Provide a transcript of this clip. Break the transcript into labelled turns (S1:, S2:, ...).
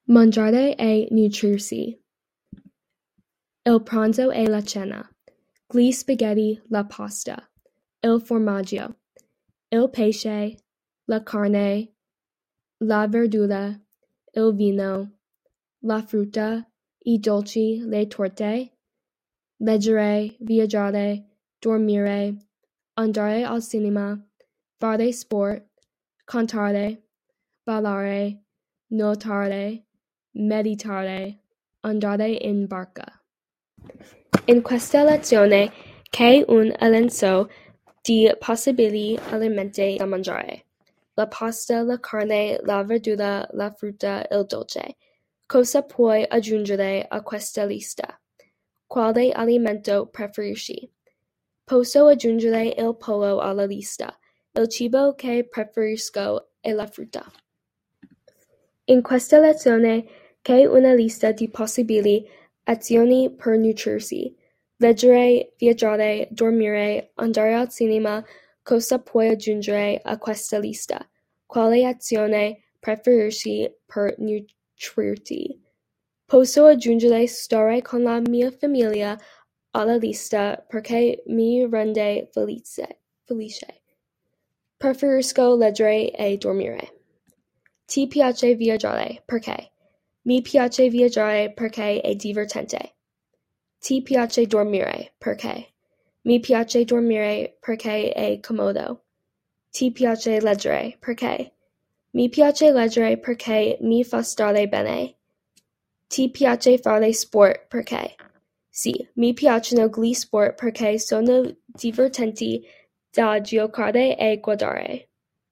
S1: Mangiare e nutrirsi. Il pranzo e la cena. Gli spaghetti, la pasta. Il formaggio. Il pesce, la carne, la verdura, il vino, la frutta, I dolci, le torte. Leggere, viaggiare, dormire, andare al cinema, fare sport, cantare, ballare, nuotare, meditare, andare in barca. In questa lezione c'è un elenco di possibili alimenti da mangiare: la pasta, la carne, la verdura, la frutta, il dolce. Cosa puoi aggiungere a questa lista? Quale alimento preferisci? Posso aggiungere il pollo alla lista. Il cibo che preferisco è la frutta. In questa lezione c'è una lista di possibili azioni per nutrirsi: leggere, viaggiare, dormire, andare al cinema. Cosa puoi aggiungere a questa lista? Quale azione preferisci per nutrirti? Posso aggiungere stare con la mia famiglia alla lista perché mi rende felice. Preferisco leggere e dormire. Ti piace viaggiare? Perché? Mi piace viaggiare perché è divertente. Ti piace dormire? Perché? Mi piace dormire perché è comodo. Ti piace leggere? Perché? Mi piace leggere perché mi fa stare bene. Ti piace fare sport? Perché? Sì, mi piacciono gli sport perché sono divertenti da giocare e guardare.